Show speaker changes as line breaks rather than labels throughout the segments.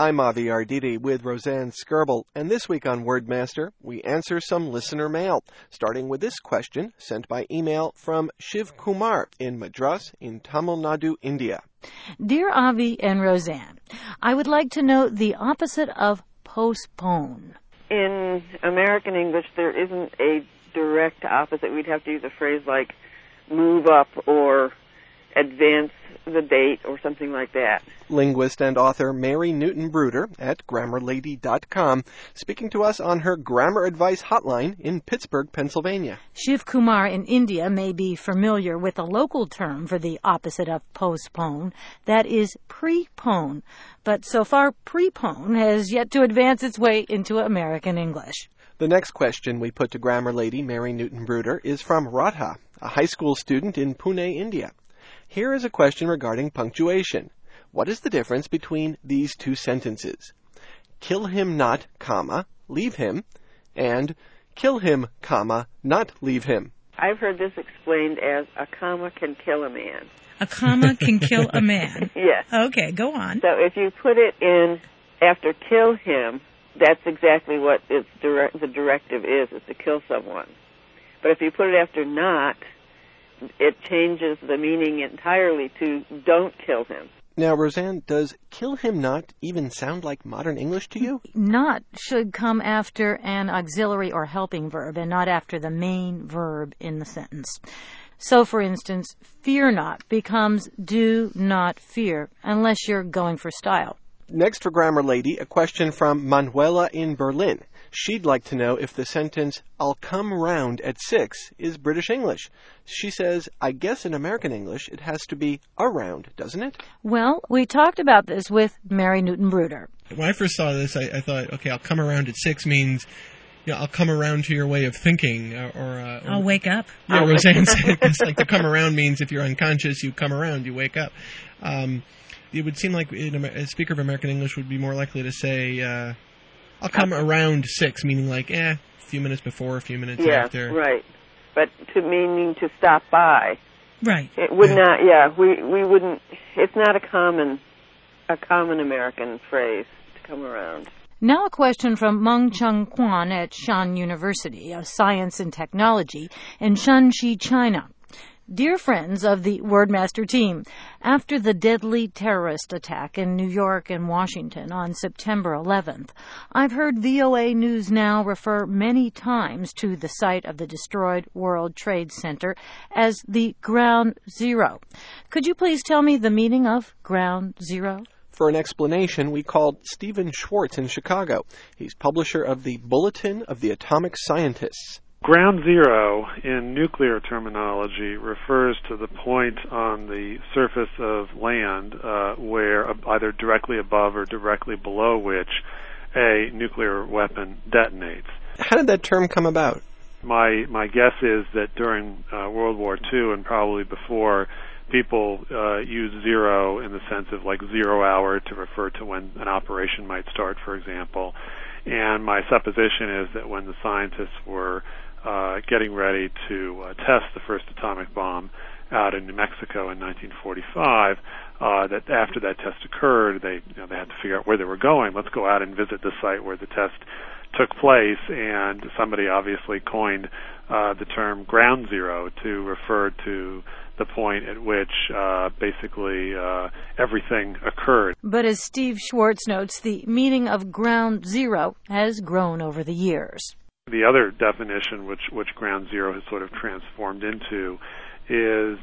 I'm Avi Arditi with Roseanne Skirble, and this week on Wordmaster, we answer some listener mail, starting with this question sent by email from Shiv Kumar in Madras in Tamil Nadu, India.
Dear Avi and Roseanne, I would like to know the opposite of postpone.
In American English, there isn't a direct opposite. We'd have to use a phrase like move up or advance the date or something like that.
Linguist and author Mary Newton Bruder at GrammarLady.com speaking to us on her grammar advice hotline in Pittsburgh, Pennsylvania.
Shiv Kumar in India may be familiar with a local term for the opposite of postpone, that is prepone. But so far, prepone has yet to advance its way into American English.
The next question we put to Grammar Lady Mary Newton Bruder is from Radha, a high school student in Pune, India. Here is a question regarding punctuation. What is the difference between these two sentences? Kill him not, comma, leave him, and kill him, comma, not leave him.
I've heard this explained as a comma can kill a man.
A comma can kill a man.
Yes.
Okay, go on.
So if you put it in after kill him, that's exactly what the directive is to kill someone. But if you put it after not, it changes the meaning entirely to don't kill him.
Now, Roseanne, does kill him not even sound like modern English to you?
Not should come after an auxiliary or helping verb and not after the main verb in the sentence. So, for instance, fear not becomes do not fear, unless you're going for style.
Next for Grammar Lady, a question from Manuela in Berlin. She'd like to know if the sentence, I'll come round at 6, is British English. She says, I guess in American English it has to be around, doesn't it?
Well, we talked about this with Mary Newton Bruder.
When I first saw this, I thought, okay, I'll come around at 6 means, I'll come around to your way of thinking.
I'll wake up.
Yeah, Roseanne said it's like to come around means if you're unconscious, you come around, you wake up. It would seem like a speaker of American English would be more likely to say, I'll come around 6, meaning like, a few minutes before, a few minutes after.
Yeah, right. But meaning to stop by.
Right.
It would not, we wouldn't, it's not a common American phrase to come around.
Now a question from Meng Chung Kwan at Shan University of Science and Technology in Shanxi, China. Dear friends of the Wordmaster team, after the deadly terrorist attack in New York and Washington on September 11th, I've heard VOA News Now refer many times to the site of the destroyed World Trade Center as the Ground Zero. Could you please tell me the meaning of Ground Zero?
For an explanation, we called Stephen Schwartz in Chicago. He's publisher of the Bulletin of the Atomic Scientists.
Ground zero, in nuclear terminology, refers to the point on the surface of land where either directly above or directly below which a nuclear weapon detonates.
How did that term come about?
My guess is that during World War II and probably before, people used zero in the sense of like 0 hour to refer to when an operation might start, for example. And my supposition is that when the scientists were getting ready to test the first atomic bomb out in New Mexico in 1945, that after that test occurred, they had to figure out where they were going. Let's go out and visit the site where the test took place, and somebody obviously coined the term ground zero to refer to the point at which basically everything occurred.
But as Steve Schwartz notes, the meaning of ground zero has grown over the years.
The other definition which ground zero has sort of transformed into is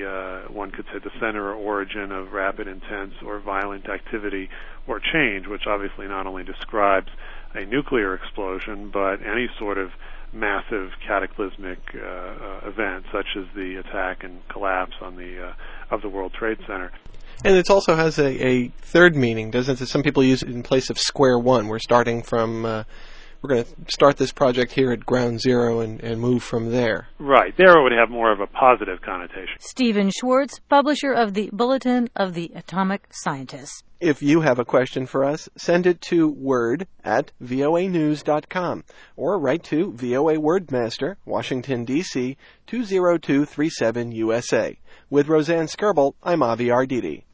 one could say the center or origin of rapid, intense, or violent activity or change, which obviously not only describes a nuclear explosion, but any sort of massive cataclysmic event, such as the attack and collapse of the World Trade Center.
And it also has a third meaning, doesn't it? Some people use it in place of square one. We're starting from... We're going to start this project here at ground zero and move from there.
Right. There it would have more of a positive connotation.
Stephen Schwartz, publisher of the Bulletin of the Atomic Scientists.
If you have a question for us, send it to word@voanews.com or write to VOA Wordmaster, Washington, D.C., 20237 USA. With Roseanne Skirble, I'm Avi Arditi.